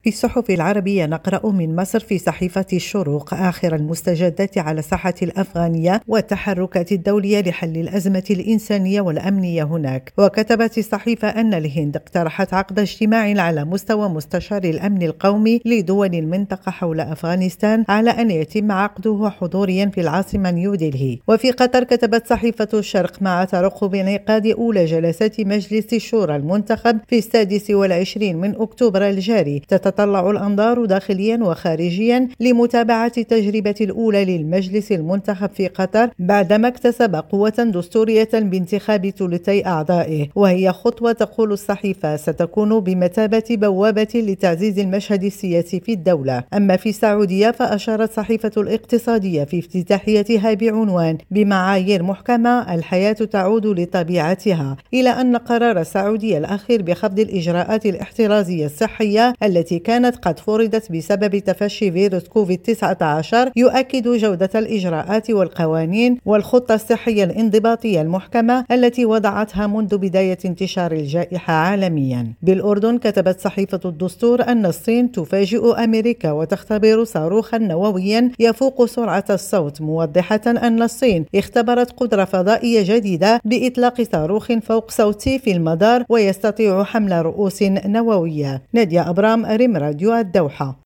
في الصحف العربية نقرأ من مصر في صحيفة الشروق آخر المستجدات على الساحة الأفغانية والتحركات الدولية لحل الأزمة الإنسانية والأمنية هناك. وكتبت الصحيفة أن الهند اقترحت عقد اجتماع على مستوى مستشار الأمن القومي لدول المنطقة حول أفغانستان على أن يتم عقده حضوريا في العاصمة نيودلهي. وفي قطر كتبت صحيفة الشرق مع ترقب انعقاد أولى جلسات مجلس الشورى المنتخب في 26 من أكتوبر الجاري، تتطلع الأنظار داخليا وخارجيا لمتابعة التجربة الأولى للمجلس المنتخب في قطر بعدما اكتسب قوة دستورية بانتخاب ثلثي أعضائه، وهي خطوة تقول الصحيفة ستكون بمثابة بوابة لتعزيز المشهد السياسي في الدولة. أما في السعودية فأشارت صحيفة الاقتصادية في افتتاحيتها بعنوان بمعايير محكمة الحياة تعود لطبيعتها، إلى أن قرار السعودية الأخير بخفض الإجراءات الاحترازية الصحية التي كانت قد فرضت بسبب تفشي فيروس كوفيد-19 يؤكد جودة الإجراءات والقوانين والخطة الصحية الانضباطية المحكمة التي وضعتها منذ بداية انتشار الجائحة عالميا. بالأردن كتبت صحيفة الدستور أن الصين تفاجئ أمريكا وتختبر صاروخا نوويا يفوق سرعة الصوت، موضحة أن الصين اختبرت قدرة فضائية جديدة بإطلاق صاروخ فوق صوتي في المدار ويستطيع حمل رؤوس نووية. نادية أبرام، ريم راديو الدوحة.